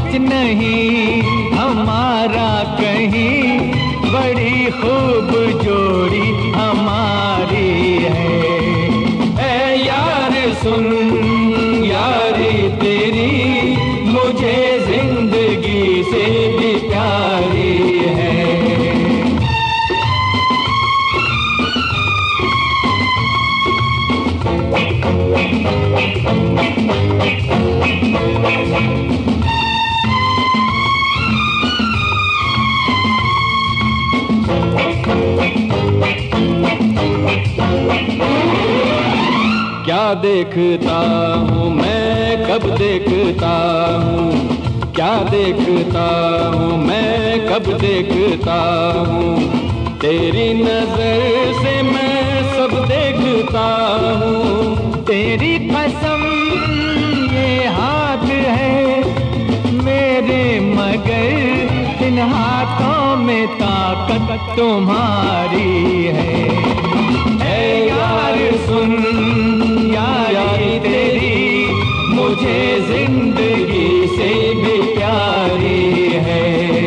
बिच नहीं हमारा कहीं, बड़ी खूब जोड़ी हमारी है। ऐ यार सुन यारी तेरी मुझे जिंदगी से भी प्यारी है। क्या देखता हूँ मैं कब देखता हूँ, क्या देखता हूँ मैं कब देखता हूँ, तेरी नजर से मैं सब देखता हूँ। तेरी कसम ये हाथ है मेरे, मगर इन हाथों में ताकत तुम्हारी है। ऐ यार सुन यारी तेरी मुझे जिंदगी से भी प्यारी है।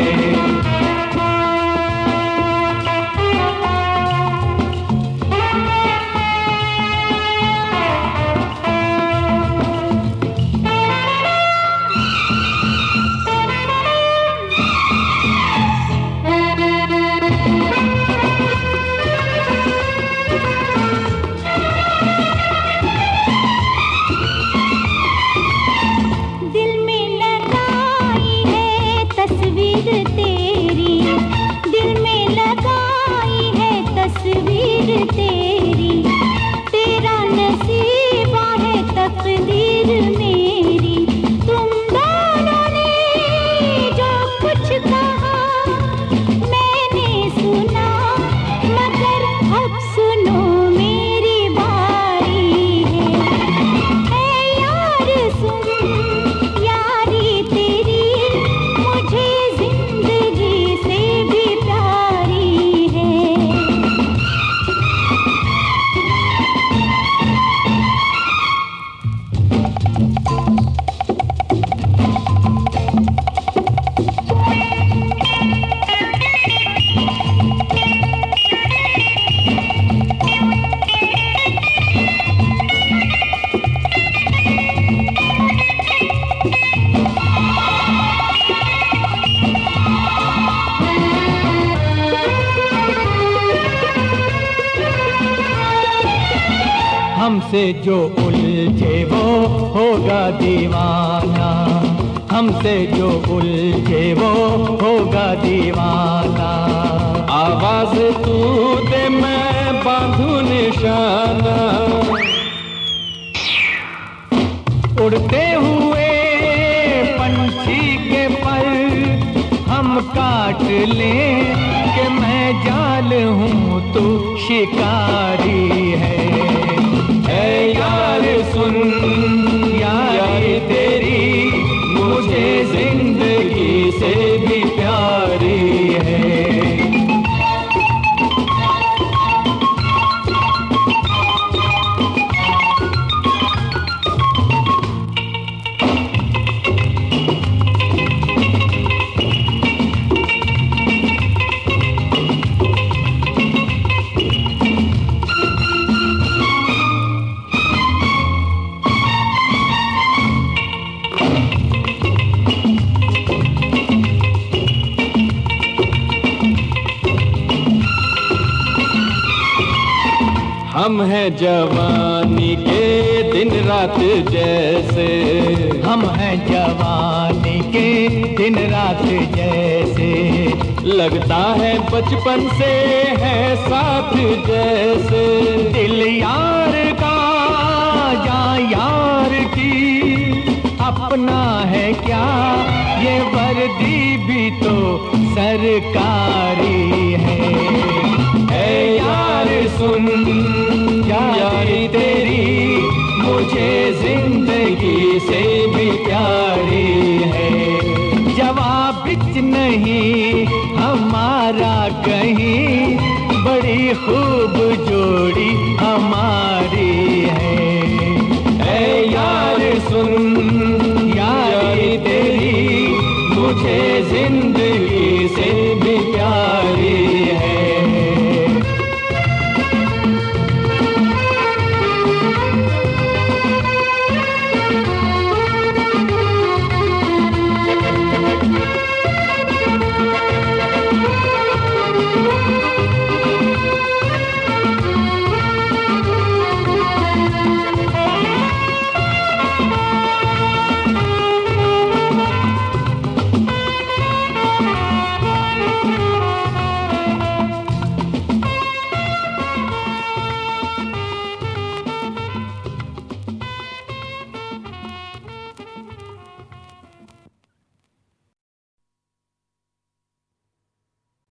हमसे जो उलझे वो होगा दीवाना, हमसे जो उलझे वो होगा दीवाना। आवाज तू दे मैं बांधू निशाना, उड़ते हुए पंछी के पर हम काट लें कि मैं जाल हूँ तू शिकारी है। ऐ यार सुन यारी तेरी मुझे जिंदगी से भी प्यारी है। हम हैं जवानी के दिन रात जैसे, हम हैं जवानी के दिन रात जैसे, लगता है बचपन से है साथ जैसे। दिल यार का या यार की अपना है क्या, ये वर्दी भी तो सरकारी है। ऐ यार सुन यारी तेरी मुझे जिंदगी से भी प्यारी है। जवाब बिच नहीं हमारा कहीं, बड़ी खूब जोड़ी हमारी है। ऐ यार सुन